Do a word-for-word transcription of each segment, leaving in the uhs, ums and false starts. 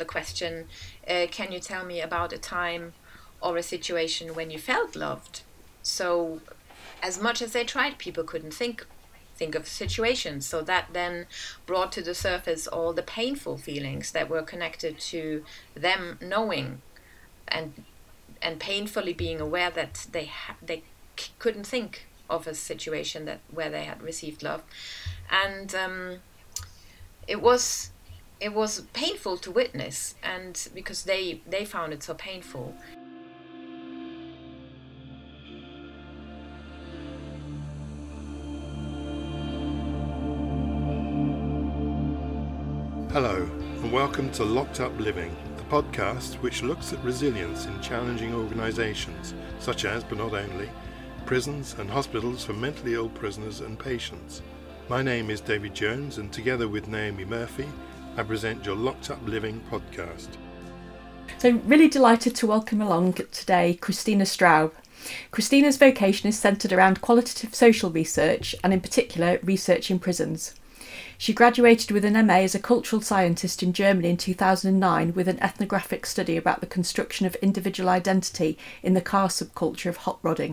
question, uh, can you tell me about a time or a situation when you felt loved? So as much as they tried, people couldn't think think of situations. So that then brought to the surface all the painful feelings that were connected to them knowing and and painfully being aware that they ha- they c- couldn't think of a situation that where they had received love. And um, it was it was painful to witness, and because they they found it so painful. Hello, and welcome to Locked Up Living, the podcast which looks at resilience in challenging organisations, such as, but not only, prisons and hospitals for mentally ill prisoners and patients. My name is David Jones, and together with Naomi Murphy, I present your Locked Up Living podcast. So really delighted to welcome along today Christina Straub. Christina's vocation is centred around qualitative social research, and in particular research in prisons. She graduated with an M A as a cultural scientist in Germany in two thousand nine with an ethnographic study about the construction of individual identity in the car subculture of hot rodding.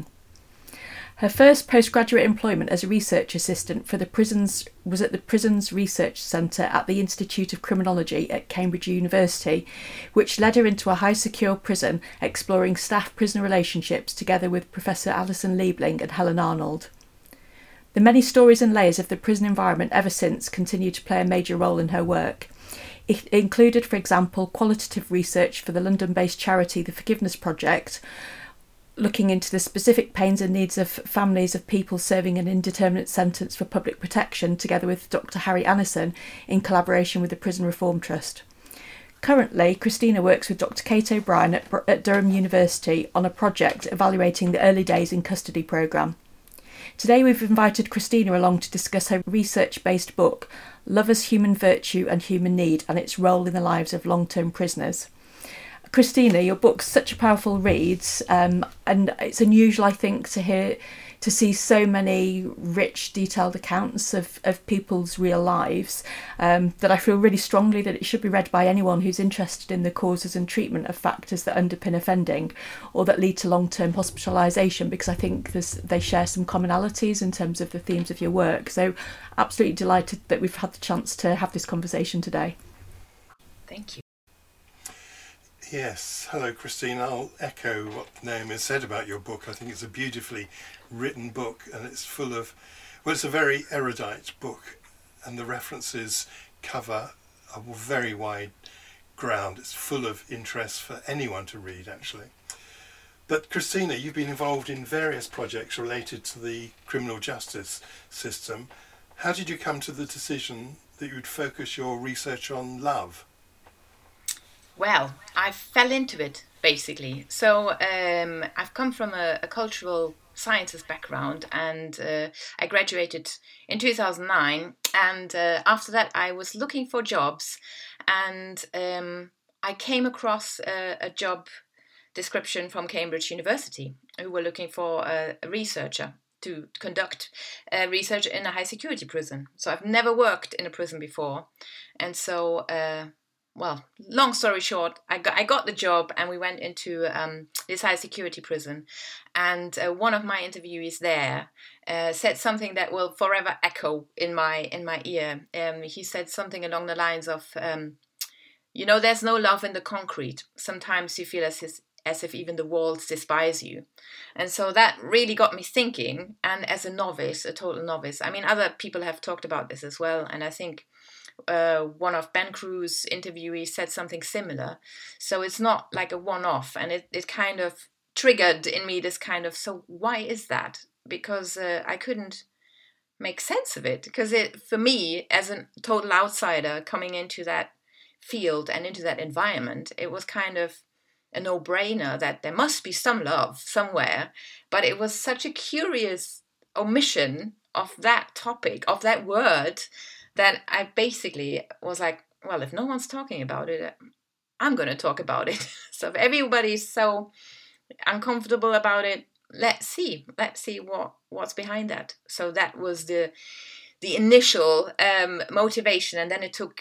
Her first postgraduate employment as a research assistant for the prisons was at the Prisons Research Centre at the Institute of Criminology at Cambridge University, which led her into a high-secure prison exploring staff-prisoner relationships together with Professor Alison Liebling and Helen Arnold. The many stories and layers of the prison environment ever since continue to play a major role in her work. It included, for example, qualitative research for the London-based charity The Forgiveness Project, looking into the specific pains and needs of families of people serving an indeterminate sentence for public protection, together with Doctor Harry Annison in collaboration with the Prison Reform Trust. Currently, Christina works with Doctor Kate O'Brien at, at Durham University on a project evaluating the Early Days in Custody programme. Today we've invited Christina along to discuss her research-based book, Love as Human Virtue and Human Need, and its role in the lives of long-term prisoners. Christina, your book's such a powerful read, um, and it's unusual, I think, to hear to see so many rich, detailed accounts of, of people's real lives, um, that I feel really strongly that it should be read by anyone who's interested in the causes and treatment of factors that underpin offending or that lead to long-term hospitalisation, because I think there's, they share some commonalities in terms of the themes of your work. So absolutely delighted that we've had the chance to have this conversation today. Thank you. Yes, hello Christine. I'll echo what Naomi has said about your book. I think it's a beautifully written book, and it's full of, well, it's a very erudite book, and the references cover a very wide ground. It's full of interest for anyone to read, actually. But Christina, you've been involved in various projects related to the criminal justice system. How did you come to the decision that you would focus your research on love? Well, I fell into it, basically. So um, I've come from a, a cultural sciences background, and uh, I graduated in two thousand nine. And uh, after that, I was looking for jobs, and um, I came across a, a job description from Cambridge University, who were looking for a, a researcher to conduct uh, research in a high security prison. So I've never worked in a prison before, and so... Uh, Well, long story short, I got I got the job, and we went into um, this high security prison, and uh, one of my interviewees there uh, said something that will forever echo in my in my ear. Um, he said something along the lines of, um, you know, there's no love in the concrete. Sometimes you feel as if, as if even the walls despise you. And so that really got me thinking. And as a novice, a total novice, I mean, other people have talked about this as well, and I think Uh, one of Ben Crew's interviewees said something similar. So it's not like a one-off, and it, it kind of triggered in me this kind of, so why is that? Because uh, I couldn't make sense of it. Because it, for me, as a total outsider coming into that field and into that environment, it was kind of a no-brainer that there must be some love somewhere. But it was such a curious omission of that topic, of that word, that I basically was like, well, if no one's talking about it, I'm going to talk about it. So if everybody's so uncomfortable about it, let's see. Let's see what, what's behind that. So that was the the initial um, motivation. And then it took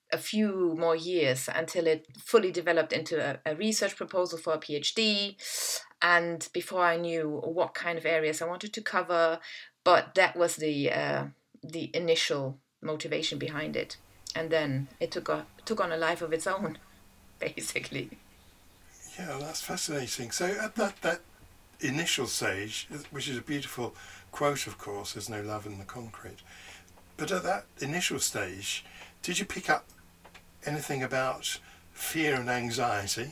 a few more years until it fully developed into a, a research proposal for a PhD, and before I knew what kind of areas I wanted to cover. But that was the uh, the initial motivation behind it, and then it took a took on a life of its own, basically. Yeah, that's fascinating. So at that that initial stage, which is a beautiful quote, of course, "There's no love in the concrete," but at that initial stage, did you pick up anything about fear and anxiety?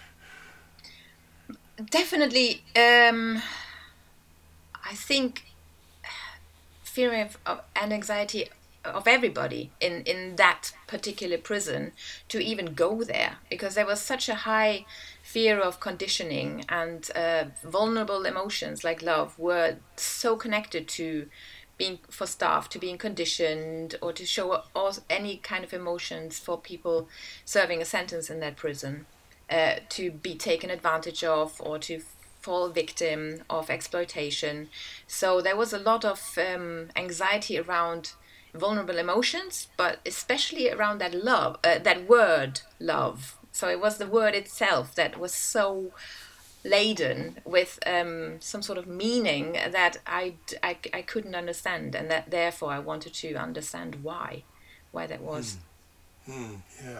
Definitely. Um, I think fear of, of, and anxiety of everybody in, in that particular prison to even go there, because there was such a high fear of conditioning, and uh, vulnerable emotions like love were so connected to being, for staff to being conditioned or to show all, any kind of emotions for people serving a sentence in that prison, uh, to be taken advantage of or to fall victim of exploitation. So there was a lot of um, anxiety around vulnerable emotions, but especially around that love, uh, that word love. So it was the word itself that was so laden with um, some sort of meaning that I, I, I couldn't understand, and that therefore I wanted to understand why, why that was. Mm. Mm, yeah.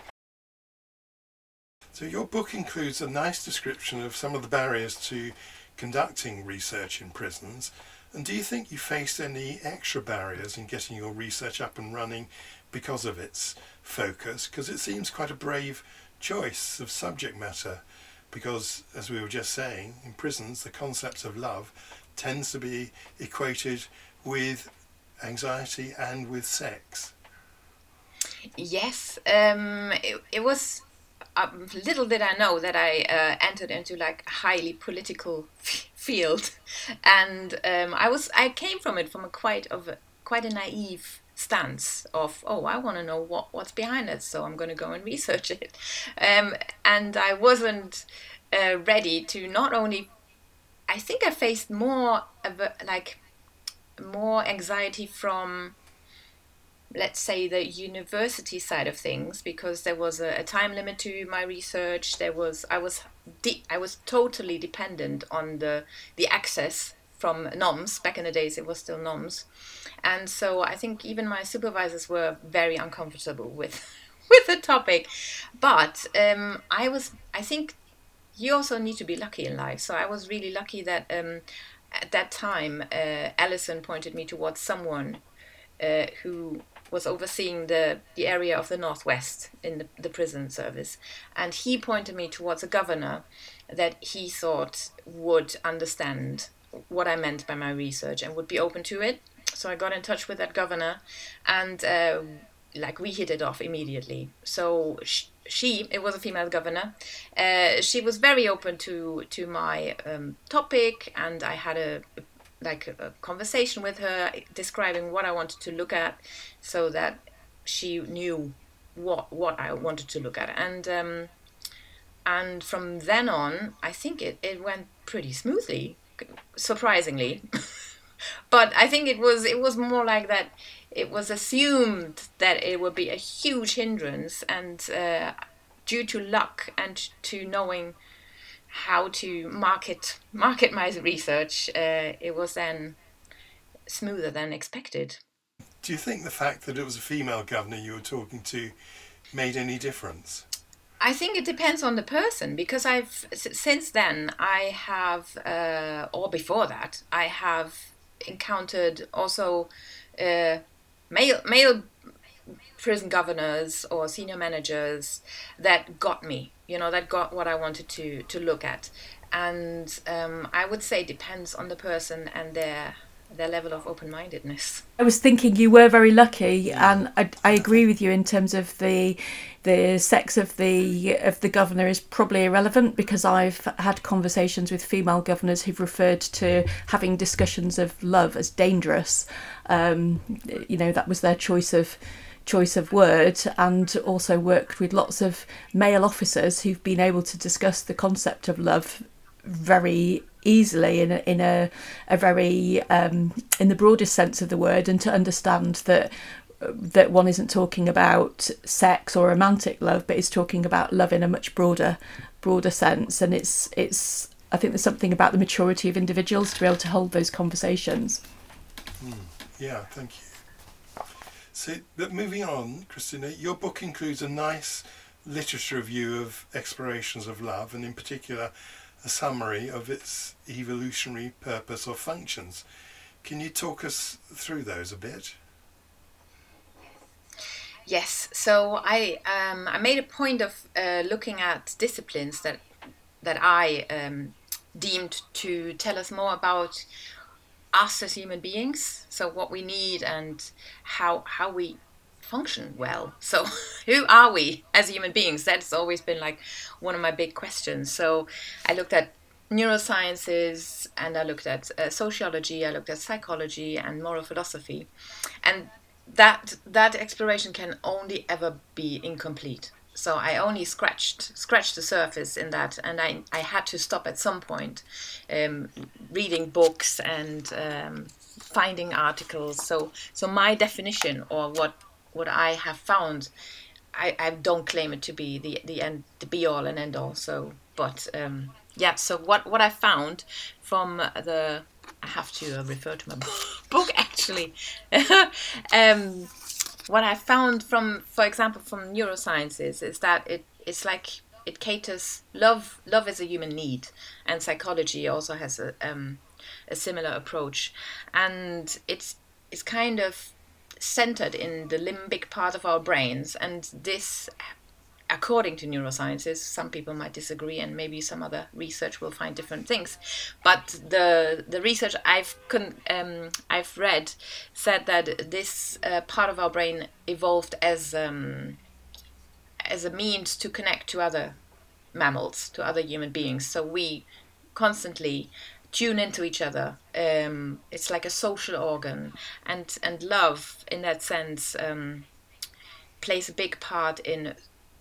So your book includes a nice description of some of the barriers to conducting research in prisons. And do you think you faced any extra barriers in getting your research up and running because of its focus? Because it seems quite a brave choice of subject matter, because, as we were just saying, in prisons the concept of love tends to be equated with anxiety and with sex. Yes, um, it, it was... Um, little did I know that I uh, entered into like a highly political f- field, and um, I was I came from it from a quite of a, quite a naive stance of, oh, I want to know what what's behind it, so I'm going to go and research it, um, and I wasn't uh, ready to not only. I think I faced more of a, like more anxiety from, let's say, the university side of things, because there was a, a time limit to my research. There was I was de- I was totally dependent on the the access from NOMS. Back in the days, it was still NOMS, and so I think even my supervisors were very uncomfortable with with the topic. But um, I was I think you also need to be lucky in life. So I was really lucky that um, at that time uh, Alison pointed me towards someone uh, who was overseeing the, the area of the Northwest in the, the prison service. And he pointed me towards a governor that he thought would understand what I meant by my research and would be open to it. So I got in touch with that governor, and uh, like we hit it off immediately. So she, she it was a female governor, uh, she was very open to, to my um, topic, and I had a like a conversation with her describing what I wanted to look at, so that she knew what what I wanted to look at. And um, and from then on, I think it, it went pretty smoothly, surprisingly. But I think it was it was more like that. It was assumed that it would be a huge hindrance, and uh, due to luck and to knowing how to market market my research, uh, it was then smoother than expected. Do you think the fact that it was a female governor you were talking to made any difference? I think it depends on the person, because I've since then I have, uh, or before that, I have encountered also uh, male male prison governors or senior managers that got me, you know, that got what I wanted to, to look at. And um, I would say it depends on the person and their their level of open-mindedness. I was thinking you were very lucky, and I, I agree with you in terms of the the sex of the of the governor is probably irrelevant, because I've had conversations with female governors who've referred to having discussions of love as dangerous. Um, you know, that was their choice of choice of word, and also worked with lots of male officers who've been able to discuss the concept of love very easily in a, in a, a very um, in the broadest sense of the word, and to understand that that one isn't talking about sex or romantic love, but is talking about love in a much broader broader sense. And it's it's I think there's something about the maturity of individuals to be able to hold those conversations. Mm, yeah, thank you. So, but moving on, Christina, your book includes a nice literature review of explorations of love, and in particular a summary of its evolutionary purpose or functions. Can you talk us through those a bit? Yes, so I um, I made a point of uh, looking at disciplines that that I um, deemed to tell us more about us as human beings, so what we need and how how we function well. So who are we as human beings? That's always been like one of my big questions. So I looked at neurosciences, and I looked at uh, sociology, I looked at psychology and moral philosophy, and that that exploration can only ever be incomplete. So I only scratched scratched the surface in that, and I, I had to stop at some point, um, reading books and um, finding articles. So so my definition, or what what I have found, I, I don't claim it to be the the end, the be all and end all. So but um, yeah. So what what I found from the I have to uh, refer to my book actually. um, what I found from, for example, from neurosciences is that it it's like it caters love. Love is a human need, and psychology also has a um, a similar approach, and it's it's kind of centered in the limbic part of our brains, and this, according to neurosciences, some people might disagree, and maybe some other research will find different things. But the the research I've con- um, I've read said that this uh, part of our brain evolved as um, as a means to connect to other mammals, to other human beings. So we constantly tune into each other. Um, it's like a social organ, and and love, in that sense, um, plays a big part in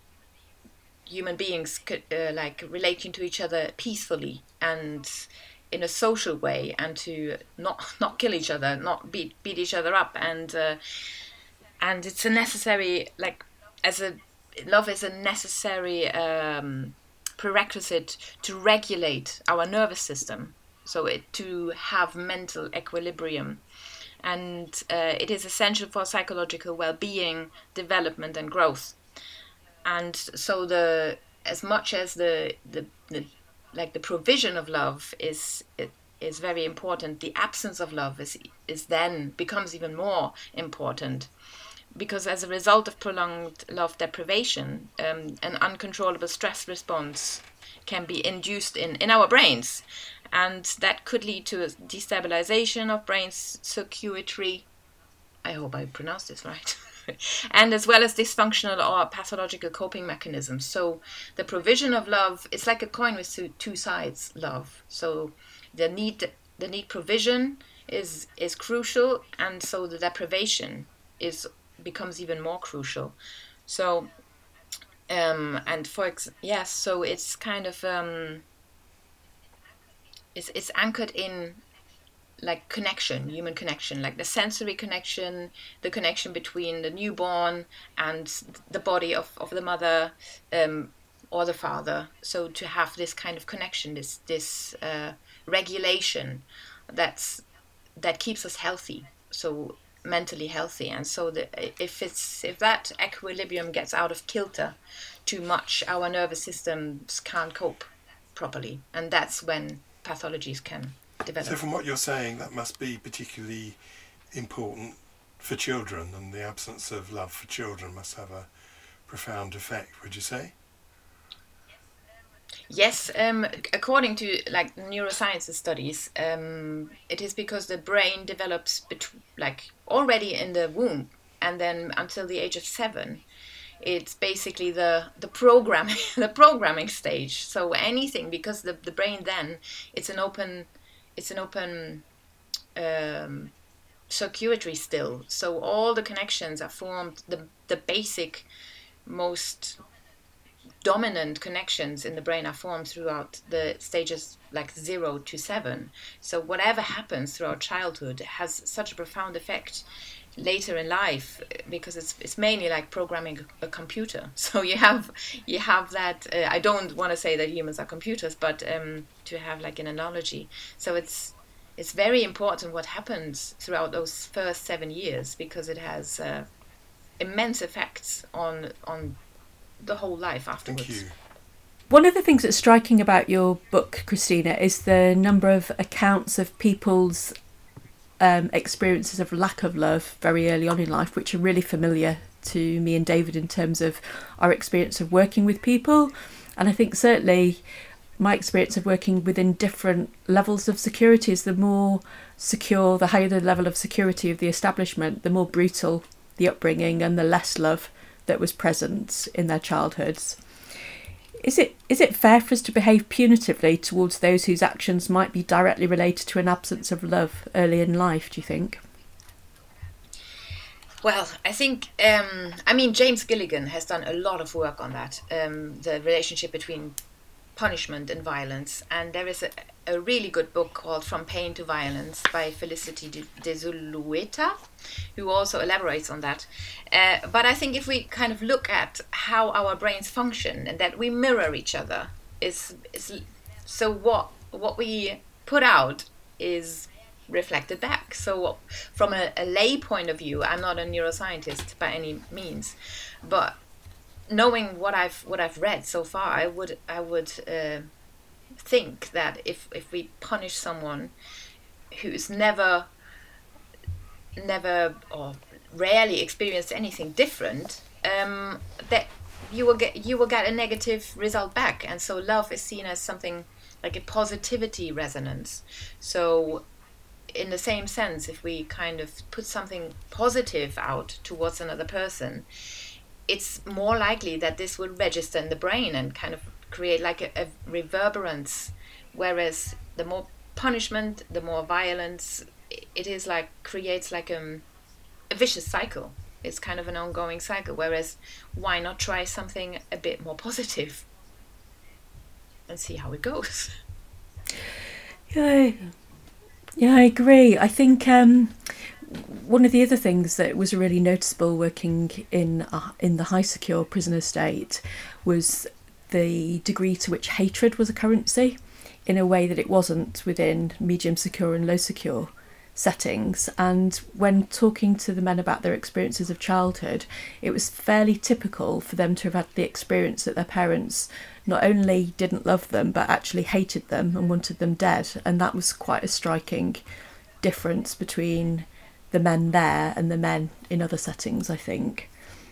human beings uh, like relating to each other peacefully and in a social way, and to not not kill each other, not beat beat each other up, and uh, and it's a necessary, like, as a love is a necessary um, prerequisite to regulate our nervous system, so it to have mental equilibrium, and uh, it is essential for psychological well-being, development, and growth. And so the as much as the the, the like the provision of love is it, is very important, the absence of love is is then becomes even more important, because as a result of prolonged love deprivation, um, an uncontrollable stress response can be induced in, in our brains, and that could lead to a destabilization of brain circuitry. I hope I pronounced this right. And as well as dysfunctional or pathological coping mechanisms. So the provision of love is like a coin with two, two sides, love. So the need the need provision is is crucial, and so the deprivation is becomes even more crucial. So um and for ex- yes, so it's kind of um it's it's anchored in like connection, human connection, like the sensory connection, the connection between the newborn and the body of, of the mother um, or the father. So to have this kind of connection, this this uh, regulation, that's that keeps us healthy, so mentally healthy. And so the, if it's if that equilibrium gets out of kilter too much, our nervous systems can't cope properly, and that's when pathologies can develop. So from what you're saying, that must be particularly important for children, and the absence of love for children must have a profound effect, would you say? Yes, um, according to like neuroscience studies, um, it is because the brain develops bet- like already in the womb, and then until the age of seven, it's basically the the programming the programming stage. So anything, because the the brain then it's an open it's an open um, circuitry still. So all the connections are formed. The the basic, most dominant connections in the brain are formed throughout the stages like zero to seven. So whatever happens throughout childhood has such a profound effect later in life, because it's it's mainly like programming a computer. So you have you have that. Uh, I don't want to say that humans are computers, but um, to have like an analogy. So it's it's very important what happens throughout those first seven years, because it has uh, immense effects on on the whole life afterwards. Thank you. One of the things that's striking about your book, Christina, is the number of accounts of people's um, experiences of lack of love very early on in life, which are really familiar to me and David in terms of our experience of working with people. And I think certainly my experience of working within different levels of security is the more secure, the higher the level of security of the establishment, the more brutal the upbringing and the less love that was present in their childhoods. Is it is it fair for us to behave punitively towards those whose actions might be directly related to an absence of love early in life, do you think? Well, I think, um, I mean, James Gilligan has done a lot of work on that, um, the relationship between punishment and violence. And there is a, a really good book called From Pain to Violence by Felicity de, de Zulueta, who also elaborates on that. Uh, but I think if we kind of look at how our brains function and that we mirror each other, is, is so what what we put out is reflected back. So from a, a lay point of view, I'm not a neuroscientist by any means, but knowing what I've what I've read so far, I would I would uh, think that if if we punish someone who's never never or rarely experienced anything different, um, that you will get you will get a negative result back. And so love is seen as something like a positivity resonance. So in the same sense, if we kind of put something positive out towards another person, it's more likely that this will register in the brain and kind of create like a, a reverberance. Whereas the more punishment, the more violence, it is like creates like a, a vicious cycle. It's kind of an ongoing cycle. Whereas why not try something a bit more positive and see how it goes? Yeah. Yeah, I agree. I think um, one of the other things that was really noticeable working in uh, in the high secure prison estate was the degree to which hatred was a currency in a way that it wasn't within medium secure and low secure settings. And when talking to the men about their experiences of childhood, it was fairly typical for them to have had the experience that their parents not only didn't love them, but actually hated them and wanted them dead. And that was quite a striking difference between the men there and the men in other settings, I think.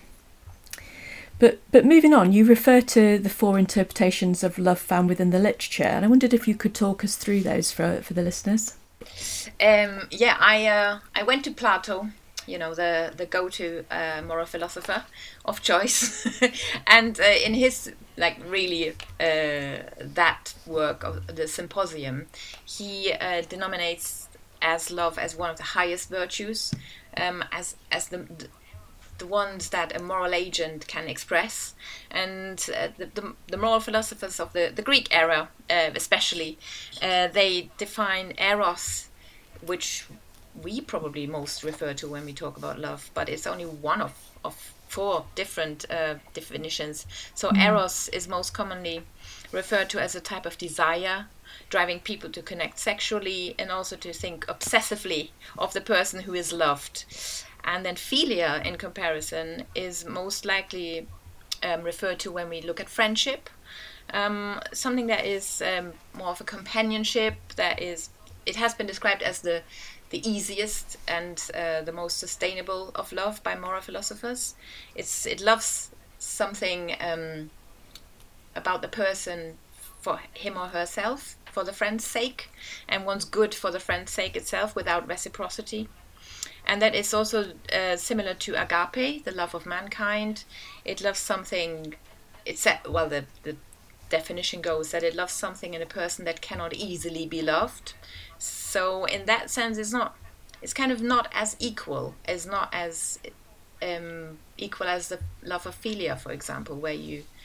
But but moving on, you refer to the four interpretations of love found within the literature, and I wondered if you could talk us through those for for the listeners. Um, yeah, I uh, I went to Plato, you know, the the go-to uh, moral philosopher of choice, and uh, in his like really uh, that work of the Symposium, he uh, denominates as love as one of the highest virtues, um, as as the, the the ones that a moral agent can express. And uh, the, the the moral philosophers of the the Greek era, uh, especially, uh, they define eros, which we probably most refer to when we talk about love, but it's only one of of four different uh, definitions. So mm. eros is most commonly referred to as a type of desire, driving people to connect sexually and also to think obsessively of the person who is loved. And then philia, in comparison, is most likely um, referred to when we look at friendship, um, something that is um, more of a companionship. That is, it has been described as the the easiest and uh, the most sustainable of love by moral philosophers. It's it loves something um, about the person for him or herself, for the friend's sake, and wants good for the friend's sake itself without reciprocity. And that is also uh, similar to agape, the love of mankind. It loves something, it's well, the, the definition goes that it loves something in a person that cannot easily be loved. So in that sense, it's not, it's kind of not as equal, as not as um, equal as the love of philia, for example, where you,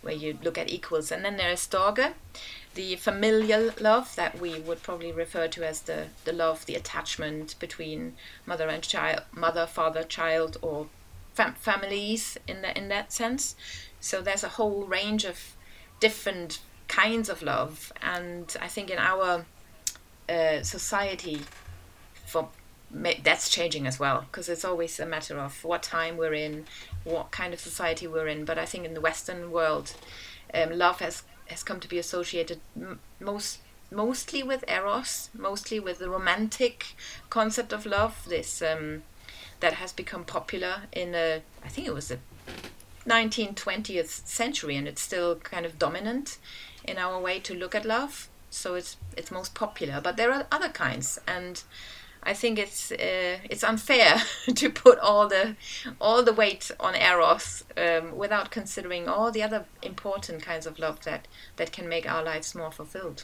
where you look at equals. And then there is Storge, the familial love that we would probably refer to as the, the love, the attachment between mother and child, mother, father, child, or fam- families in the, in that sense. So there's a whole range of different kinds of love, and I think in our uh, society, for that's changing as well, because it's always a matter of what time we're in, what kind of society we're in. But I think in the Western world, um, love has, has come to be associated m- most mostly with eros, mostly with the romantic concept of love. This um, that has become popular in a, I think it was the nineteenth, twentieth century, and it's still kind of dominant in our way to look at love. So it's it's most popular, but there are other kinds, and I think it's uh, it's unfair to put all the all the weight on eros um, without considering all the other important kinds of love that, that can make our lives more fulfilled.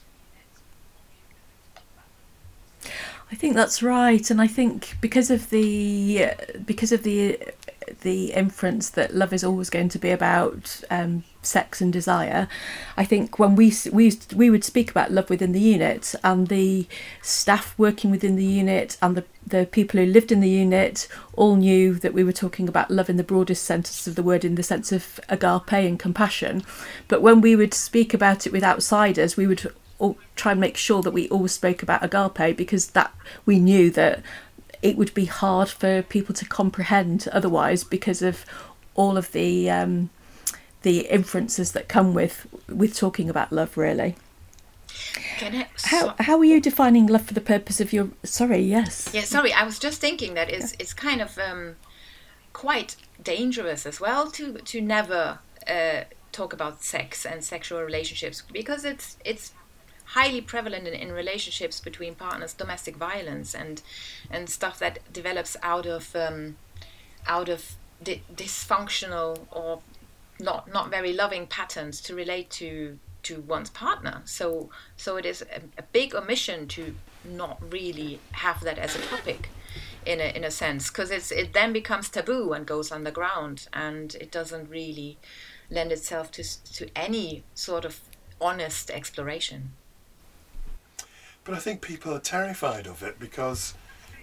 I think that's right, and I think because of the because of the the inference that love is always going to be about um, sex and desire, I think when we we we would speak about love within the unit, and the staff working within the unit and the the people who lived in the unit all knew that we were talking about love in the broadest sense of the word, in the sense of agape and compassion. But when we would speak about it with outsiders, we would all try and make sure that we always spoke about agape, because that we knew that it would be hard for people to comprehend otherwise, because of all of the um, the inferences that come with with talking about love, really. Can I, so, how how are you defining love for the purpose of your? Sorry, yes. Yeah, sorry. I was just thinking that it's it's kind of um, quite dangerous as well to to never uh, talk about sex and sexual relationships, because it's it's highly prevalent in, in relationships between partners, domestic violence and and stuff that develops out of um, out of di- dysfunctional or not not very loving patterns to relate to to one's partner. So so it is a, a big omission to not really have that as a topic in a in a sense, because it's it then becomes taboo and goes underground, and it doesn't really lend itself to to any sort of honest exploration. But I think people are terrified of it because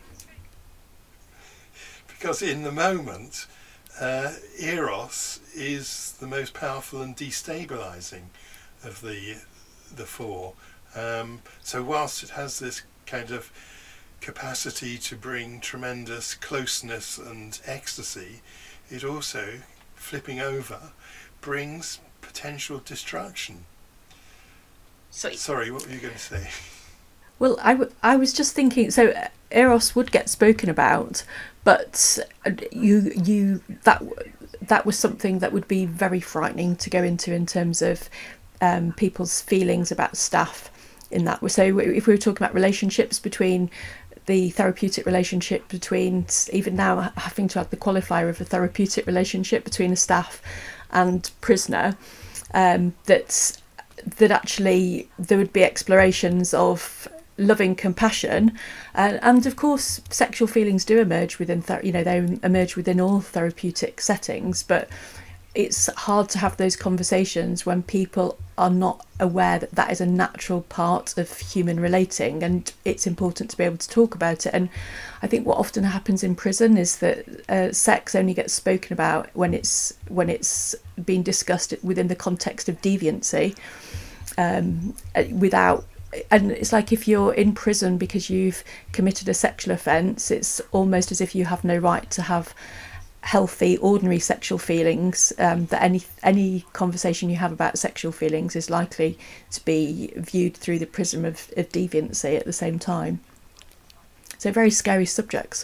because in the moment, uh, eros is the most powerful and destabilizing of the the four. Um, so whilst it has this kind of capacity to bring tremendous closeness and ecstasy, it also, flipping over, brings potential destruction. So, Sorry, what were you going to say? Well, I, w- I was just thinking, so eros would get spoken about, but you you that that was something that would be very frightening to go into in terms of um, people's feelings about staff in that. So if we were talking about relationships between the therapeutic relationship between, even now having to add the qualifier of a therapeutic relationship between a staff and prisoner, um, that that actually there would be explorations of loving compassion, uh, and of course sexual feelings do emerge within ther- you know they emerge within all therapeutic settings, but it's hard to have those conversations when people are not aware that that is a natural part of human relating, and it's important to be able to talk about it. And I think what often happens in prison is that uh, sex only gets spoken about when it's when it's being discussed within the context of deviancy, um, without and it's like if you're in prison because you've committed a sexual offence, it's almost as if you have no right to have healthy, ordinary sexual feelings, um, that any any conversation you have about sexual feelings is likely to be viewed through the prism of, of deviancy at the same time. So very scary subjects.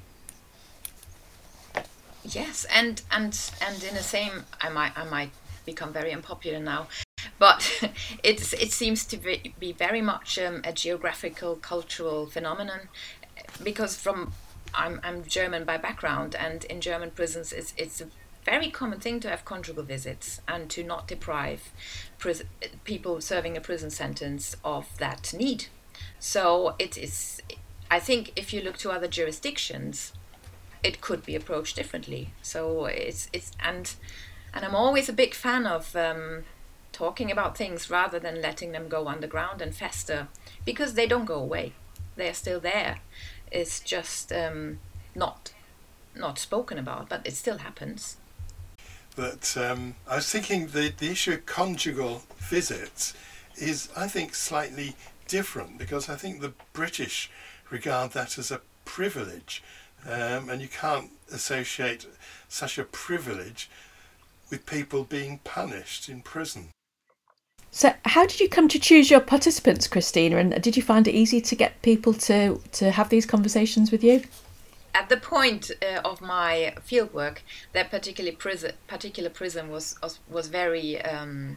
Yes, and and and in the same, I might I might become very unpopular now, but it's it seems to be, be very much um, a geographical, cultural phenomenon, because from I'm I'm German by background, and in German prisons it's it's a very common thing to have conjugal visits and to not deprive pris- people serving a prison sentence of that need. So it is. I think if you look to other jurisdictions, it could be approached differently. So it's it's and And I'm always a big fan of um, talking about things rather than letting them go underground and fester, because they don't go away. They're still there. It's just um, not not spoken about, but it still happens. But um, I was thinking the, the issue of conjugal visits is, I think, slightly different, because I think the British regard that as a privilege, um, and you can't associate such a privilege with people being punished in prison. So how did you come to choose your participants, Christina, and did you find it easy to get people to, to have these conversations with you? At the point uh, of my fieldwork, that particular prison, particular prison was was, was very, um,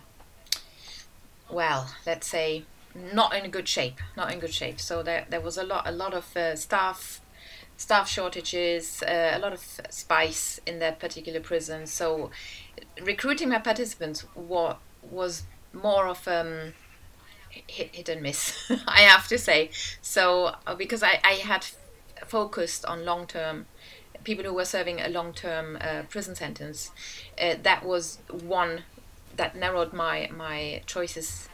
well, let's say, not in good shape. Not in good shape. So there there was a lot a lot of uh, staff staff shortages, uh, a lot of spice in that particular prison. So recruiting my participants wa- was more of um, hit, hit and miss, I have to say. So uh, because I, I had focused on long-term people who were serving a long-term uh, prison sentence, uh, that was one that narrowed my my choices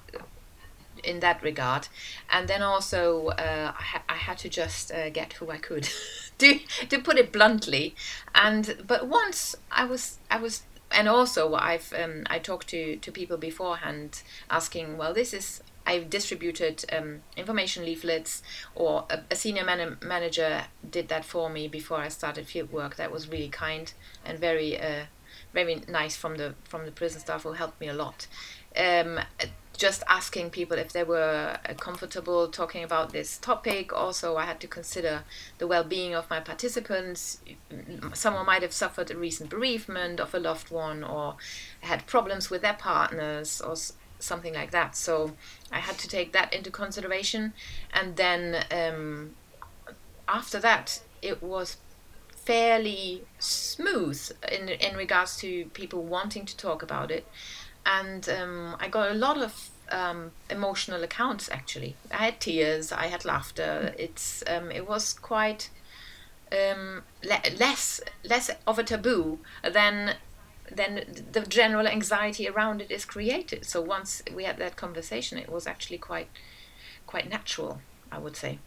in that regard. And then also uh, I, ha- I had to just uh, get who I could, to to put it bluntly. And but once I was I was and also I've um, I talked to to people beforehand asking, well, this is I've distributed um, information leaflets, or a, a senior man- manager did that for me before I started field work. That was really kind and very uh, very nice from the from the prison staff, who helped me a lot. Um, just asking people if they were comfortable talking about this topic. Also, I had to consider the well-being of my participants. Someone might have suffered a recent bereavement of a loved one, or had problems with their partners, or something like that. So I had to take that into consideration. And then um, after that, it was fairly smooth in in regards to people wanting to talk about it. And um, I got a lot of um, emotional accounts, actually. I had tears, I had laughter. It's um, it was quite um, le- less less of a taboo than than the general anxiety around it is created. So once we had that conversation, it was actually quite quite natural, I would say.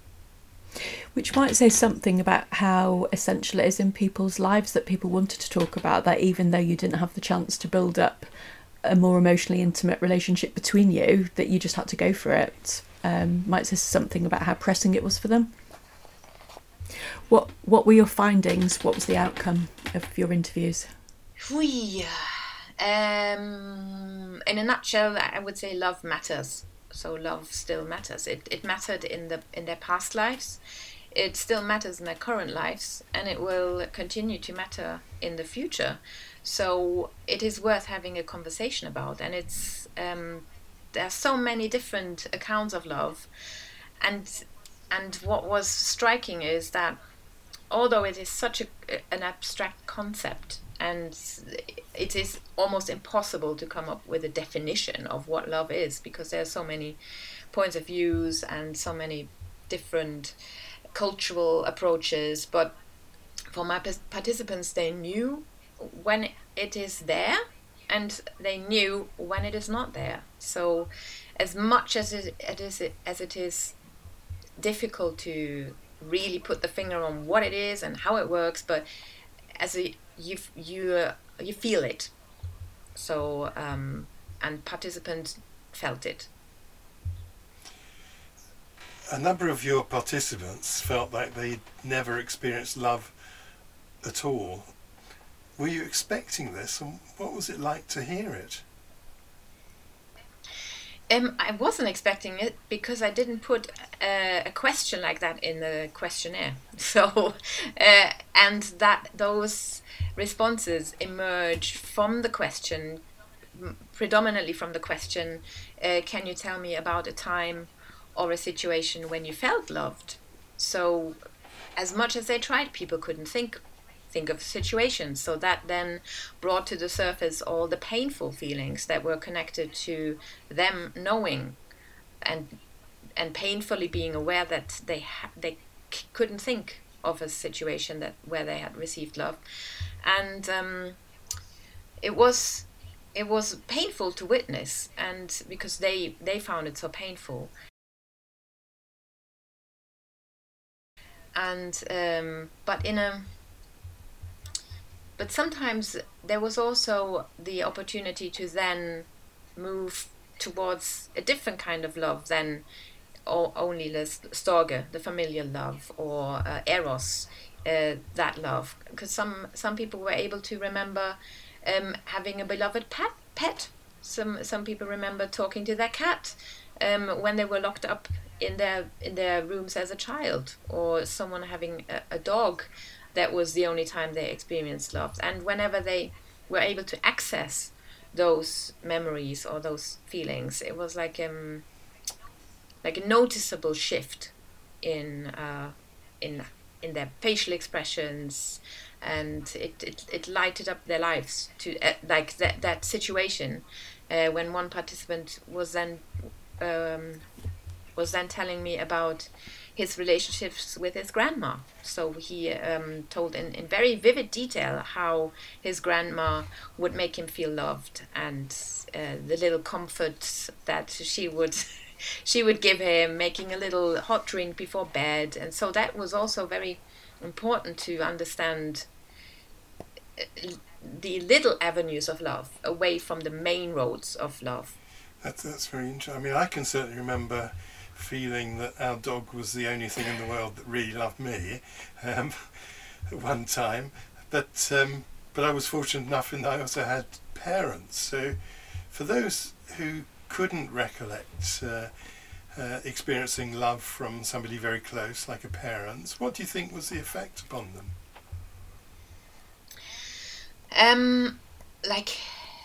Which might say something about how essential it is in people's lives that people wanted to talk about that, even though you didn't have the chance to build up a more emotionally intimate relationship between you, that you just had to go for it. Um, might say something about how pressing it was for them. What What were your findings? What was the outcome of your interviews? We, um, in a nutshell, I would say love matters. So love still matters. It it mattered in the in their past lives. It still matters in their current lives, and it will continue to matter in the future. So it is worth having a conversation about. And it's um, there are so many different accounts of love, and and what was striking is that although it is such a, an abstract concept, and it is almost impossible to come up with a definition of what love is, because there are so many points of views and so many different cultural approaches. But for my participants, they knew when it is there, and they knew when it is not there. So as much as it, it is as it is difficult to really put the finger on what it is and how it works, but as a you you uh, you feel it. So um, and participants felt it. A number of your participants felt like they'd never experienced love at all. Were you expecting this, and what was it like to hear it? Um, I wasn't expecting it, because I didn't put uh, a question like that in the questionnaire. So, uh, and that those responses emerged from the question, predominantly from the question, uh, can you tell me about a time or a situation when you felt loved? So, as much as they tried, people couldn't think think of situations. So that then brought to the surface all the painful feelings that were connected to them knowing and and painfully being aware that they ha- they c- couldn't think of a situation that where they had received love. And um, it was it was painful to witness, and because they they found it so painful. And um, but in a but sometimes there was also the opportunity to then move towards a different kind of love than o- only the storge, the familial love, or uh, eros, uh, that love. Because some some people were able to remember um, having a beloved pet. Pet. Some some people remember talking to their cat um, when they were locked up in their in their rooms as a child, or someone having a, a dog. That was the only time they experienced love. And whenever they were able to access those memories or those feelings, it was like um like a noticeable shift in uh, in in their facial expressions, and it, it, it lighted up their lives to uh, like that that situation uh, when one participant was then um, was then telling me about his relationships with his grandma. So he um, told in, in very vivid detail how his grandma would make him feel loved, and uh, the little comforts that she would she would give him, making a little hot drink before bed. And so that was also very important to understand the little avenues of love away from the main roads of love. That's, that's very interesting. I mean, I can certainly remember feeling that our dog was the only thing in the world that really loved me um, at one time. But um, but I was fortunate enough in that I also had parents. So for those who couldn't recollect uh, uh, experiencing love from somebody very close, like a parent, what do you think was the effect upon them? Um, like,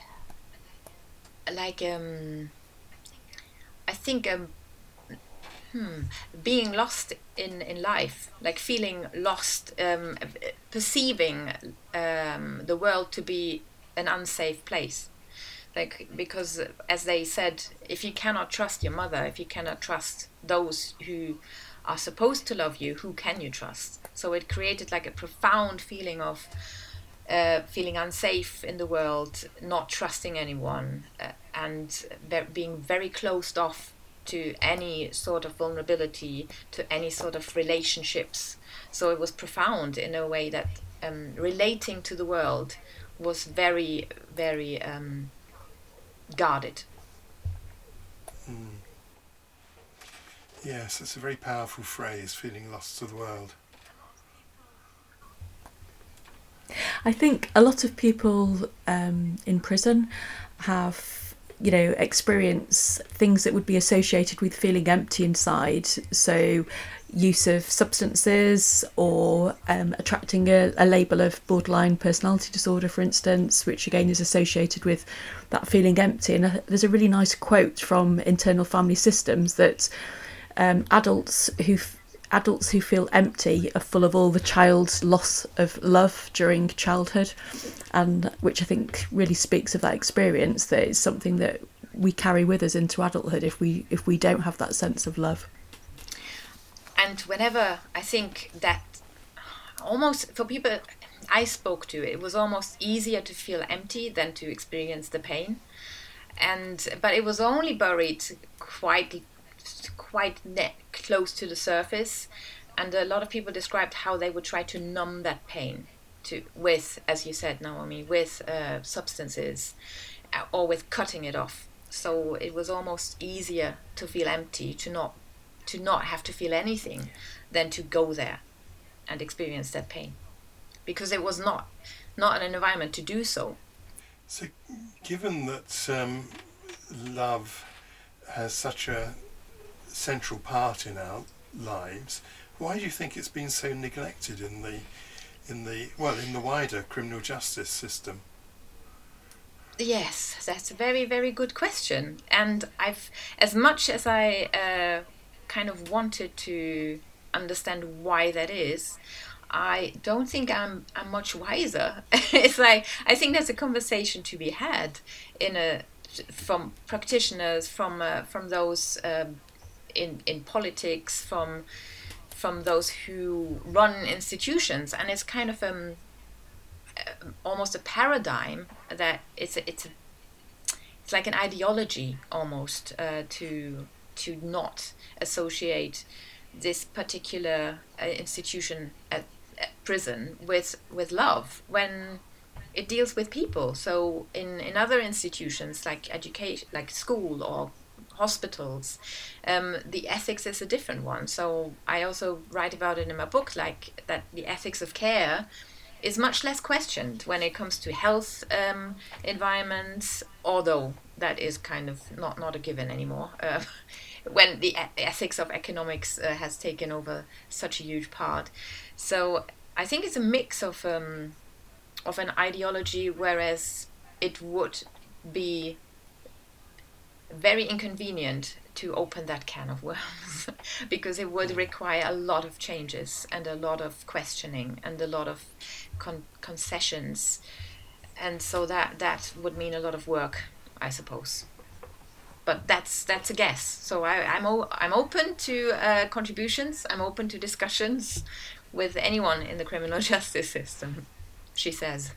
like um, I think um, hmm, being lost in, in life, like feeling lost, um, perceiving um, the world to be an unsafe place. Like, because as they said, if you cannot trust your mother, if you cannot trust those who are supposed to love you, who can you trust? So it created like a profound feeling of uh, feeling unsafe in the world, not trusting anyone, uh, and be- being very closed off to any sort of vulnerability, to any sort of relationships. So it was profound in a way that um, relating to the world was very, very um, guarded. Mm. Yes, it's a very powerful phrase, feeling lost to the world. I think a lot of people um, in prison have, you know, experience things that would be associated with feeling empty inside. So use of substances, or um, attracting a, a label of borderline personality disorder, for instance, which again is associated with that feeling empty. And there's a really nice quote from Internal Family Systems that um, adults who adults who feel empty are full of all the child's loss of love during childhood, and which I think really speaks of that experience, that it's something that we carry with us into adulthood if we if we don't have that sense of love. And whenever I think that almost for people I spoke to, it was almost easier to feel empty than to experience the pain. And but it was only buried quite quite ne- close to the surface, and a lot of people described how they would try to numb that pain to with, as you said, Naomi, with uh, substances, uh, or with cutting it off. So it was almost easier to feel empty, to not to not have to feel anything, than to go there and experience that pain, because it was not not an environment to do so. So, given that um, love has such a central part in our lives, why do you think it's been so neglected in the in the well in the wider criminal justice system? Yes, that's a very, very good question. And I've, as much as I uh, kind of wanted to understand why that is, I don't think I'm I'm much wiser. It's like, I think there's a conversation to be had in a from practitioners, from uh, from those um, in in politics, from from those who run institutions, and it's kind of um uh, almost a paradigm that it's a, it's a, it's like an ideology almost uh, to to not associate this particular uh, institution at, at prison with with love when it deals with people. So in, in other institutions like education, like school or hospitals, um, the ethics is a different one. So I also write about it in my book, like that the ethics of care is much less questioned when it comes to health um, environments, although that is kind of not, not a given anymore. Uh, when the ethics of economics uh, has taken over such a huge part. So I think it's a mix of um, of an ideology, whereas it would be very inconvenient to open that can of worms because it would require a lot of changes and a lot of questioning and a lot of con- concessions, and so that that would mean a lot of work, I suppose. But that's that's a guess. So I, I'm o- I'm open to uh, contributions. I'm open to discussions with anyone in the criminal justice system, she says.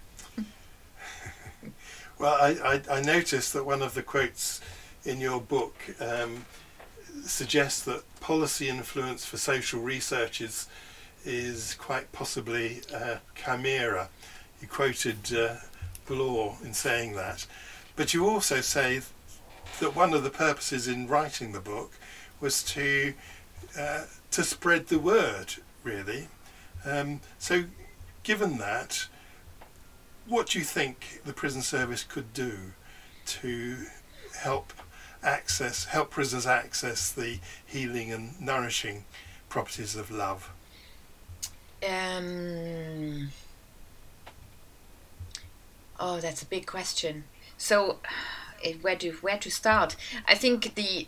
Well, I, I, I noticed that one of the quotes in your book um, suggests that policy influence for social research is, is quite possibly a chimera. You quoted uh, Bloor in saying that. But you also say that one of the purposes in writing the book was to uh, to spread the word, really. Um, so given that, what do you think the prison service could do to help access, help prisoners access the healing and nourishing properties of love? Um, oh, that's a big question. So, where do where to start? I think the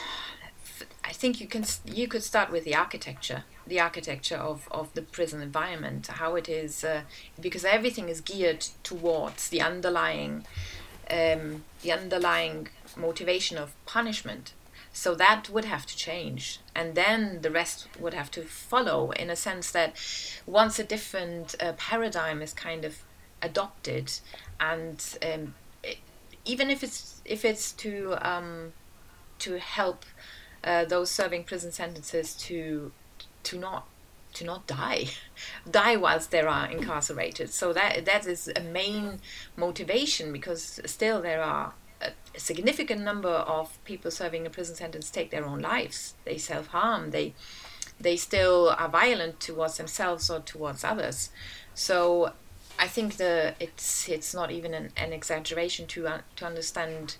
I think you can you could start with the architecture, the architecture of, of the prison environment, how it is, uh, because everything is geared towards the underlying um, the underlying motivation of punishment. So that would have to change, and then the rest would have to follow. In a sense that once a different uh, paradigm is kind of adopted, and um, it, even if it's if it's to um, to help uh, those serving prison sentences to to not to not die, die whilst they are incarcerated. So that that is a main motivation, because still there are a, a significant number of people serving a prison sentence take their own lives. They self-harm. They they still are violent towards themselves or towards others. So I think the it's it's not even an, an exaggeration to uh, to understand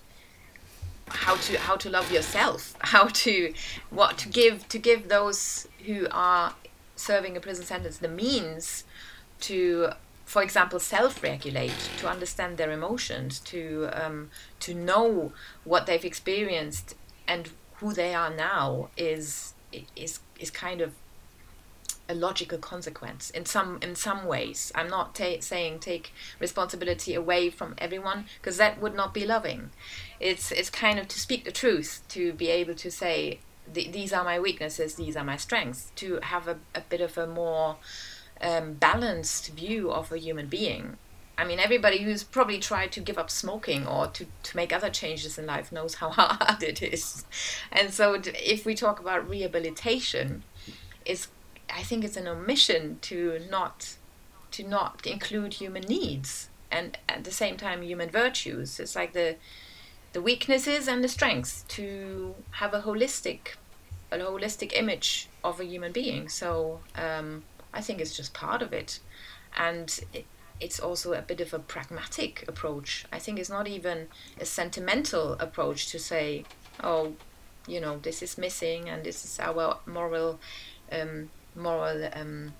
how to how to love yourself, how to what to give to give those who are serving a prison sentence the means to, for example, self-regulate, to understand their emotions, to um, to know what they've experienced and who they are now is is is kind of a logical consequence in some in some ways. I'm not ta- saying take responsibility away from everyone, because that would not be loving. It's it's kind of to speak the truth, to be able to say these are my weaknesses, these are my strengths, to have a, a bit of a more um, balanced view of a human being. I mean, everybody who's probably tried to give up smoking or to, to make other changes in life knows how hard it is. And so if we talk about rehabilitation, it's I think it's an omission to not to not include human needs and at the same time human virtues. It's like the the weaknesses and the strengths, to have a holistic a holistic image of a human being. So um, I think it's just part of it, and it, it's also a bit of a pragmatic approach. I think it's not even a sentimental approach to say, oh, you know, this is missing and this is our moral um, moral um,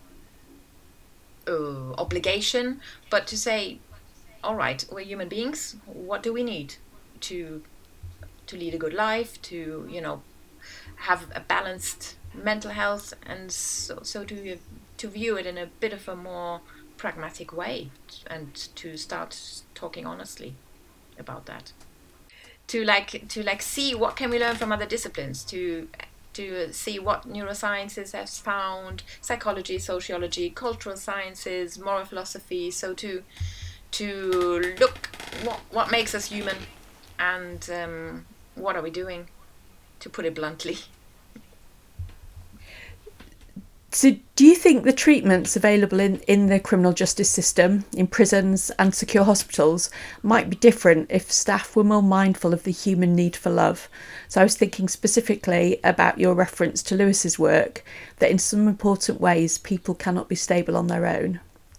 uh, obligation, but to say, all right, we're human beings. What do we need to to lead a good life? To you know, have a balanced mental health, and so so to to view it in a bit of a more pragmatic way, and to start talking honestly about that. To like to like see what can we learn from other disciplines. To to see what neurosciences has found, psychology, sociology, cultural sciences, moral philosophy. So to to look what what makes us human, and um, what are we doing, to put it bluntly. So do you think the treatments available in, in the criminal justice system, in prisons and secure hospitals, might be different if staff were more mindful of the human need for love? So I was thinking specifically about your reference to Lewis's work, that in some important ways people cannot be stable on their own.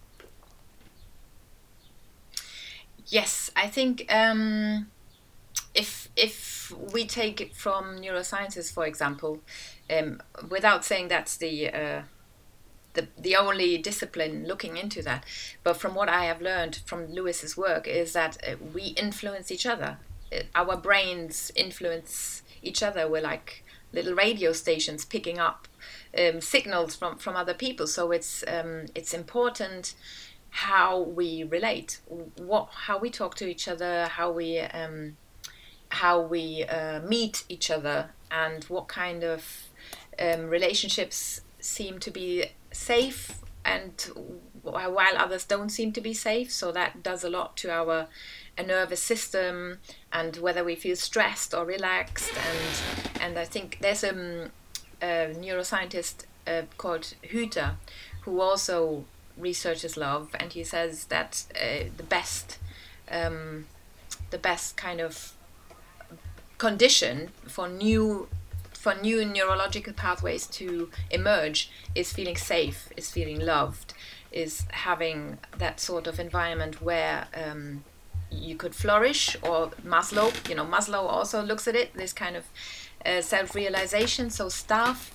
Yes, I think um, if if we take it from neurosciences, for example, um, without saying that's the uh, the the only discipline looking into that, but from what I have learned from Lewis's work is that uh, we influence each other. Uh, our brains influence each other. We're like little radio stations picking up um, signals from, from other people. So it's um, it's important how we relate, what how we talk to each other, how we um, how we uh, meet each other, and what kind of um, relationships seem to be safe, and while others don't seem to be safe. So that does a lot to our a nervous system, and whether we feel stressed or relaxed. And and I think there's um, a neuroscientist uh, called Hüter who also researches love, and he says that uh, the best um, the best kind of condition for new for new neurological pathways to emerge is feeling safe, is feeling loved, is having that sort of environment where um, you could flourish. Or Maslow, you know, Maslow also looks at it, this kind of uh, self-realization. So staff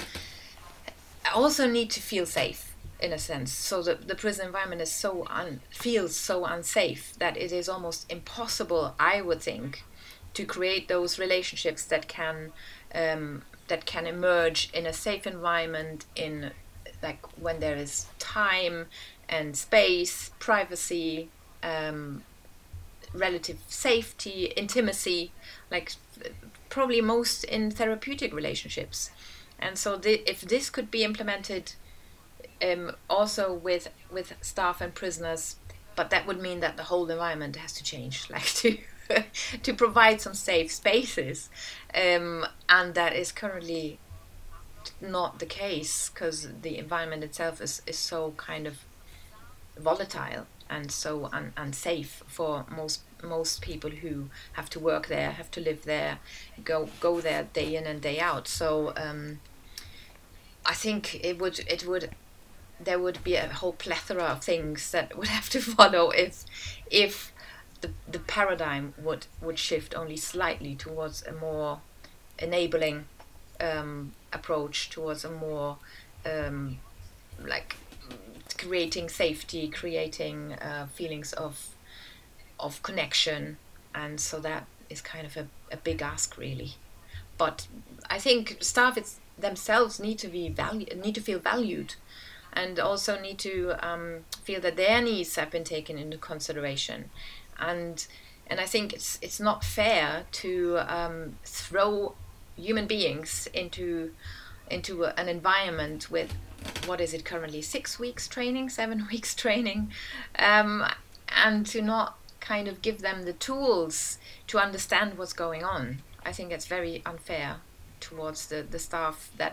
also need to feel safe, in a sense. So the, the prison environment is so un, feels so unsafe that it is almost impossible, I would think, to create those relationships that can um, that can emerge in a safe environment, in like when there is time and space, privacy, um, relative safety, intimacy, like probably most in therapeutic relationships. And so the, if this could be implemented um, also with with staff and prisoners, but that would mean that the whole environment has to change, like to to provide some safe spaces, um, and that is currently not the case, because the environment itself is, is so kind of volatile and so un- unsafe for most most people who have to work there, have to live there, go go there day in and day out. So um, I think it would it would there would be a whole plethora of things that would have to follow if if the the paradigm would would shift only slightly towards a more enabling um, approach, towards a more um, like creating safety, creating uh, feelings of of connection. And so that is kind of a, a big ask, really. But I think staff it's, themselves need to be valu- need to feel valued, and also need to um, feel that their needs have been taken into consideration. And and I think it's it's not fair to um, throw human beings into into an environment with, what is it currently, six weeks training, seven weeks training, um, and to not kind of give them the tools to understand what's going on. I think it's very unfair towards the, the staff that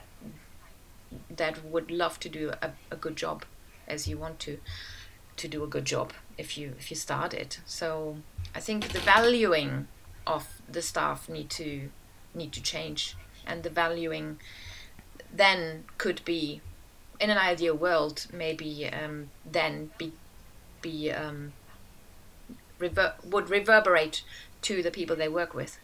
that would love to do a, a good job, as you want to to do a good job if you if you start it. So I think the valuing of the staff need to need to change, and the valuing then could be, in an ideal world, maybe um, then be be um, rever- would reverberate to the people they work with.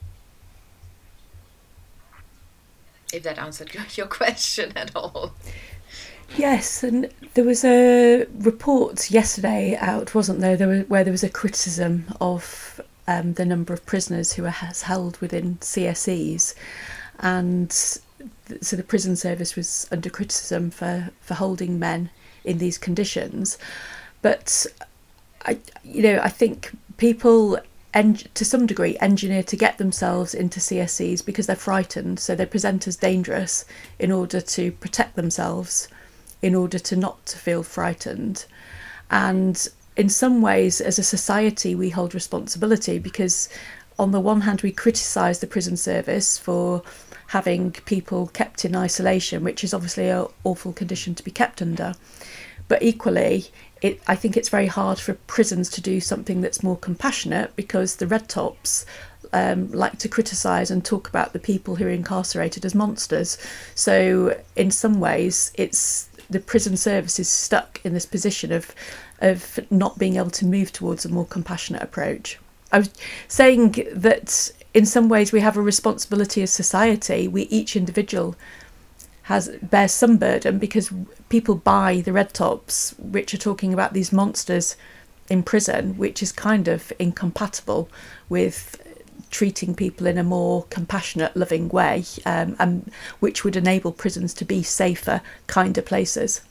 If that answered your question at all. Yes, and there was a report yesterday out, wasn't there, there was, where there was a criticism of um, the number of prisoners who are held within C S Es, and th- so the prison service was under criticism for, for holding men in these conditions. But I, you know, I think people en- to some degree engineer to get themselves into C S Cs because they're frightened, so they present as dangerous in order to protect themselves, in order to not to feel frightened. And in some ways, as a society, we hold responsibility because on the one hand, we criticise the prison service for having people kept in isolation, which is obviously an awful condition to be kept under. But equally, it, I think it's very hard for prisons to do something that's more compassionate because the red tops um, like to criticise and talk about the people who are incarcerated as monsters. So in some ways, it's the prison service is stuck in this position of of not being able to move towards a more compassionate approach. I was saying that in some ways we have a responsibility as society. We each individual has bears some burden because people buy the red tops, which are talking about these monsters in prison, which is kind of incompatible with treating people in a more compassionate, loving way, um, and which would enable prisons to be safer, kinder places.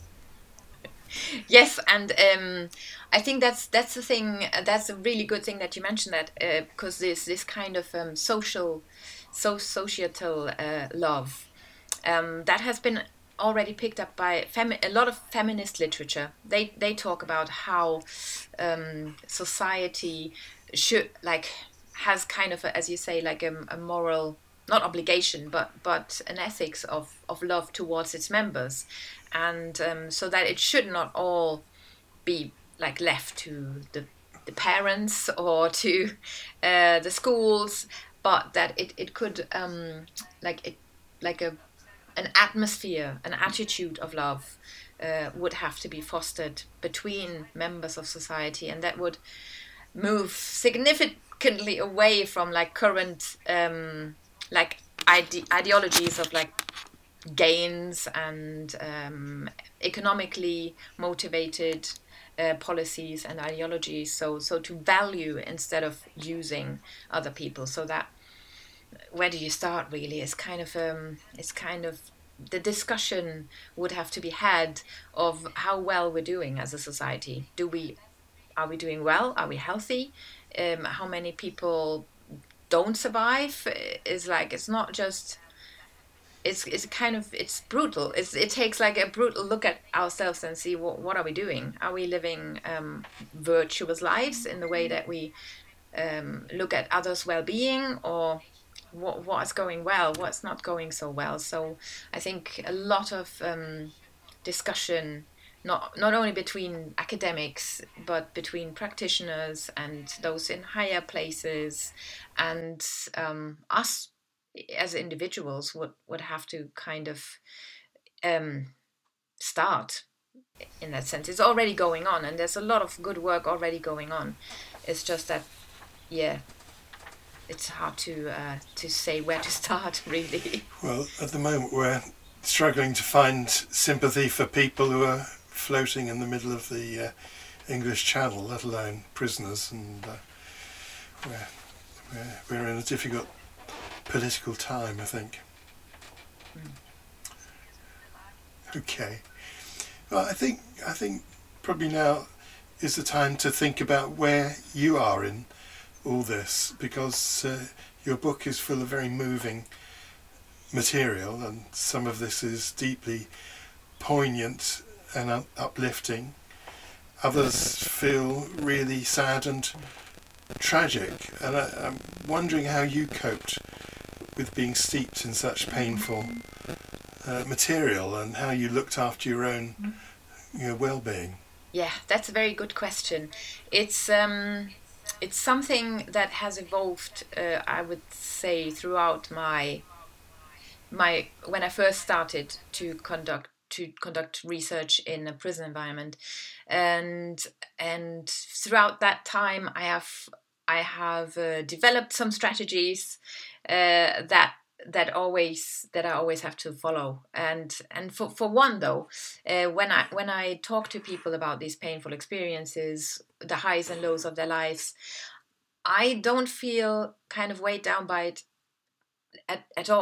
Yes, and um, I think that's that's the thing. That's a really good thing that you mentioned that uh, because this this kind of um, social, so societal uh, love um, that has been already picked up by femi- a lot of feminist literature. They they talk about how um, society should like has kind of a, as you say like a, a moral, not obligation, but but an ethics of of love towards its members, and um, so that it should not all be like left to the the parents or to uh, the schools, but that it it could um, like it like a an atmosphere, an attitude of love uh, would have to be fostered between members of society, and that would move significantly away from like current um, like ide- ideologies of like gains and um, economically motivated uh, policies and ideologies. So so to value instead of using other people. So that where do you start really? It's kind of um, it's kind of the discussion would have to be had of how well we're doing as a society. Do we are we doing well? Are we healthy? Um, how many people don't survive? Is like it's not just it's it's kind of it's brutal. It's it takes like a brutal look at ourselves and see what what are we doing? Are we living um, virtuous lives in the way that we um, look at others' well-being, or what what's going well, what's not going so well? So I think a lot of um, discussion, not not only between academics but between practitioners and those in higher places, and um, us as individuals would would have to kind of um, start in that sense. It's already going on, and there's a lot of good work already going on. It's just that, yeah, it's hard to uh, to say where to start, really. Well, at the moment we're struggling to find sympathy for people who are floating in the middle of the uh, English Channel, let alone prisoners, and uh, we're, we're, we're in a difficult political time, I think. Mm. Okay. Well, I think I think probably now is the time to think about where you are in all this, because uh, your book is full of very moving material, and some of this is deeply poignant and up- uplifting. Others feel really sad and tragic, and I, I'm wondering how you coped with being steeped in such painful uh, material, and how you looked after your own you know, well-being. Yeah, that's a very good question. It's um, it's something that has evolved, uh, I would say, throughout my my when I first started to conduct to conduct research in a prison environment, and and throughout that time, I have I have uh, developed some strategies uh, that that always that I always have to follow. And and for, for one though, uh, when I when I talk to people about these painful experiences, the highs and lows of their lives, I don't feel kind of weighed down by it at, at all.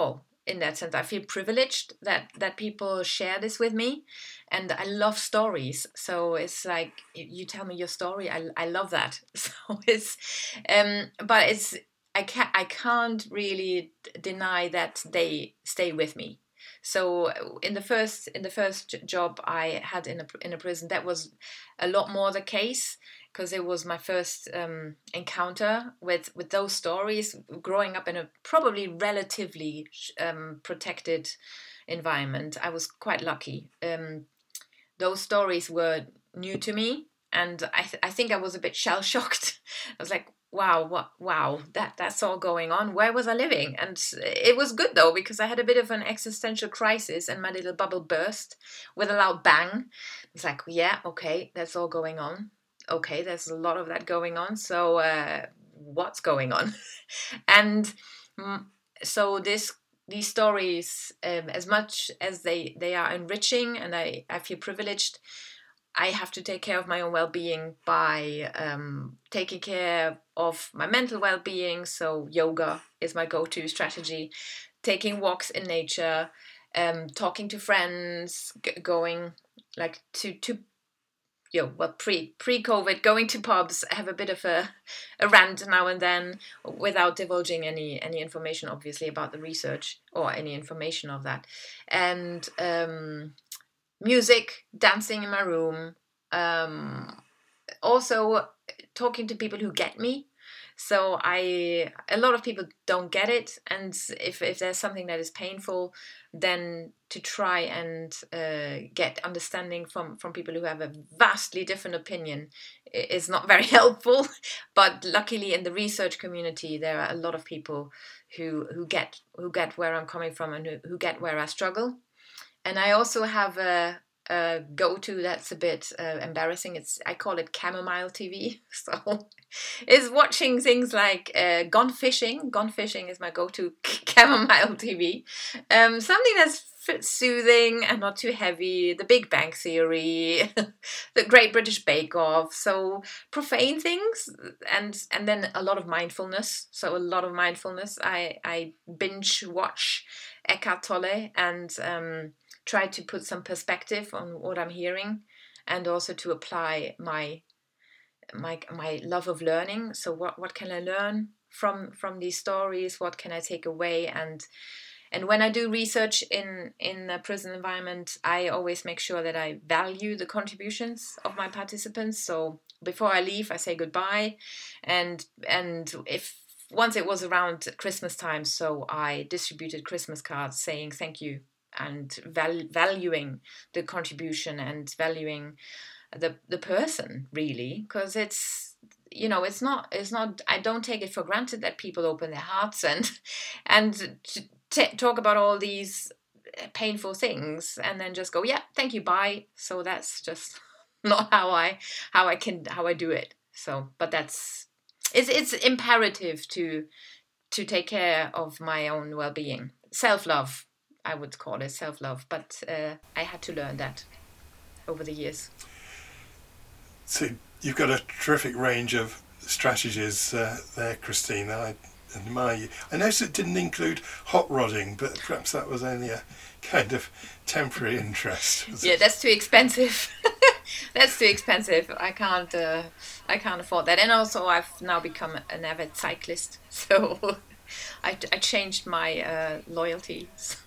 in that sense. I feel privileged that that people share this with me, and I love stories. So it's like, you tell me your story, I I love that. So it's um but it's I can't I can't really deny that they stay with me. So in the first in the first job I had in a in a prison, that was a lot more the case, because it was my first um, encounter with with those stories. Growing up in a probably relatively um, protected environment, I was quite lucky. Um, those stories were new to me, and I th- I think I was a bit shell shocked. I was like, wow, what, wow, that that's all going on. Where was I living? And it was good though, because I had a bit of an existential crisis, and my little bubble burst with a loud bang. It's like, yeah, okay, that's all going on. Okay, there's a lot of that going on. So uh, what's going on? And mm, so this these stories, um, as much as they they are enriching, and I I feel privileged, I have to take care of my own well-being by um, taking care of my mental well-being. So yoga is my go-to strategy. Taking walks in nature, um, talking to friends, g- going like to to you know, well, pre pre COVID, going to pubs, have a bit of a a rant now and then, without divulging any any information, obviously, about the research or any information of that, and um, music, dancing in my room, um, also talking to people who get me. So I, a lot of people don't get it, and if if there's something that is painful, then to try and uh, get understanding from from people who have a vastly different opinion is not very helpful. But luckily, in the research community, there are a lot of people who who get who get where I'm coming from, and who, who get where I struggle. And I also have a, a go-to that's a bit uh, embarrassing. It's I call it chamomile T V. So is watching things like uh, Gone Fishing. Gone Fishing is my go-to chamomile T V. Um, something that's soothing and not too heavy. The Big Bang Theory, the Great British Bake Off. So profane things, and and then a lot of mindfulness. So a lot of mindfulness. I I binge watch Eckhart Tolle, and um, try to put some perspective on what I'm hearing, and also to apply my my my love of learning. So what what can I learn from from these stories? What can I take away? And and when I do research in in a prison environment, I always make sure that I value the contributions of my participants. So before I leave, I say goodbye, and and if once it was around Christmas time, so I distributed Christmas cards saying thank you, and val- valuing the contribution, and valuing the the person, really, because it's, you know, it's not it's not I don't take it for granted that people open their hearts and and t- talk about all these painful things and then just go, yeah, thank you, bye. So that's just not how I how I can how I do it. So, but that's it's it's imperative to to take care of my own well-being, self-love, I would call it self-love, but uh, I had to learn that over the years. So you've got a terrific range of strategies uh, there, Christina. I admire you. I noticed it didn't include hot rodding, but perhaps that was only a kind of temporary interest. Yeah, it? That's too expensive. That's too expensive. I can't. Uh, I can't afford that. And also, I've now become an avid cyclist, so I, I changed my uh, loyalties.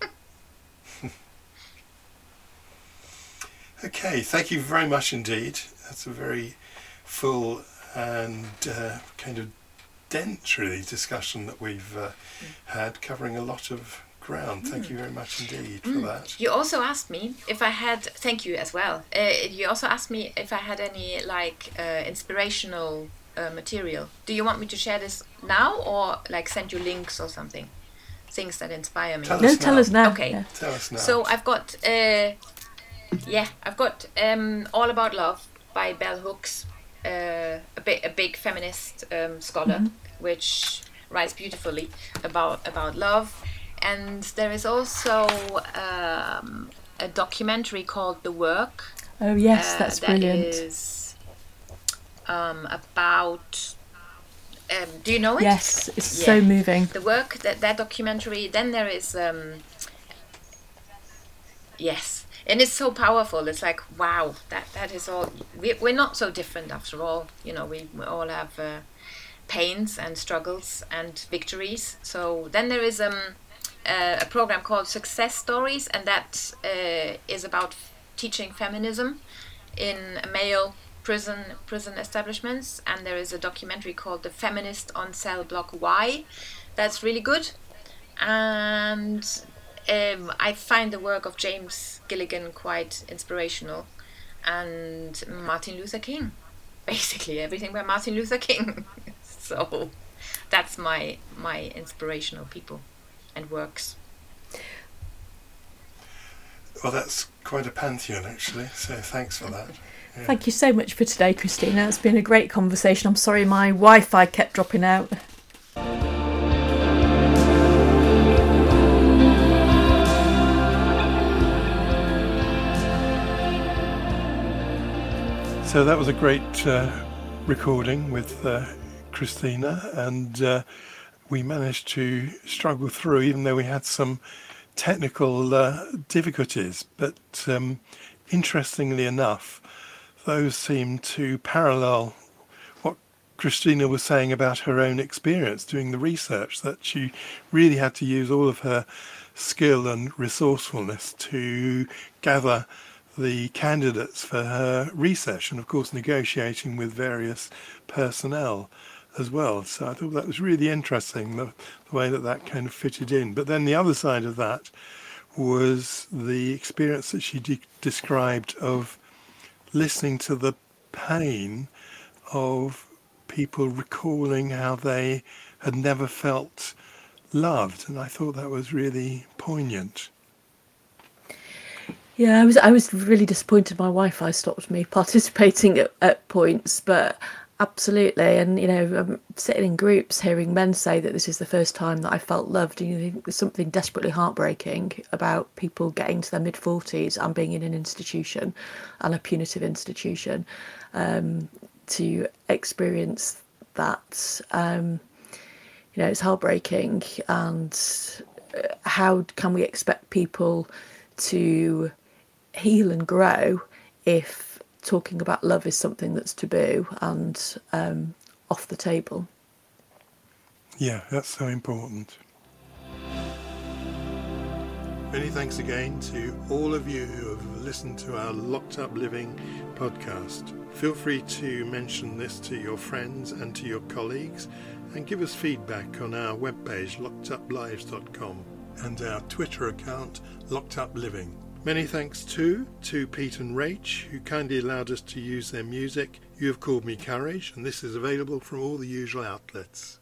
Okay, thank you very much indeed. That's a very full and uh, kind of dense, really, discussion that we've uh, mm. had, covering a lot of ground. Thank mm. you very much indeed mm. for that. You also asked me if I had, thank you as well, uh, you also asked me if I had any like uh, inspirational uh, material. Do you want me to share this now, or like send you links or something? Things that inspire me. Tell no, us tell now. us now. Okay. Yeah. Tell us now. So I've got, uh, yeah, I've got um, All About Love by Bell Hooks, uh, a, big, a big feminist um, scholar, mm-hmm. which writes beautifully about about love. And there is also um, a documentary called The Work. Oh yes, uh, that's that brilliant. Is um, about Um, do you know it? Yes, it's Yeah. so moving. The work, that, that documentary, then there is... Um, yes. And it's so powerful. It's like, wow, that, that is all... We, we're not so different after all. You know, we, we all have uh, pains and struggles and victories. So then there is um, uh, a program called Success Stories, and that uh, is about teaching feminism in male prison prison establishments. And there is a documentary called The Feminist on Cell Block Y. That's really good. And um, I find the work of James Gilligan quite inspirational, and Martin Luther King, basically everything by Martin Luther King. So that's my my inspirational people and works. Well, that's quite a pantheon, actually, so thanks for that. Yeah. Thank you so much for today, Christina. It's been a great conversation. I'm sorry my Wi-Fi kept dropping out. So that was a great uh, recording with uh, Christina, and uh, we managed to struggle through, even though we had some technical uh, difficulties. But um, interestingly enough, those seem to parallel what Christina was saying about her own experience doing the research, that she really had to use all of her skill and resourcefulness to gather the candidates for her research, and of course negotiating with various personnel as well. So I thought that was really interesting, the, the way that that kind of fitted in. But then the other side of that was the experience that she de- described of listening to the pain of people recalling how they had never felt loved, and I thought that was really poignant. Yeah, I was I was really disappointed my Wi-Fi stopped me participating at, at points, but absolutely. And, you know, I'm sitting in groups hearing men say that this is the first time that I felt loved, and you think there's something desperately heartbreaking about people getting to their mid-forties and being in an institution, and a punitive institution, um, to experience that. Um, you know, it's heartbreaking, and how can we expect people to heal and grow if talking about love is something that's taboo and um, off the table? Yeah, that's so important. Many thanks again to all of you who have listened to our Locked Up Living podcast. Feel free to mention this to your friends and to your colleagues, and give us feedback on our webpage locked up lives dot com and our Twitter account Locked Up Living. Many thanks too to Pete and Rach, who kindly allowed us to use their music. You Have Called Me Courage, and this is available from all the usual outlets.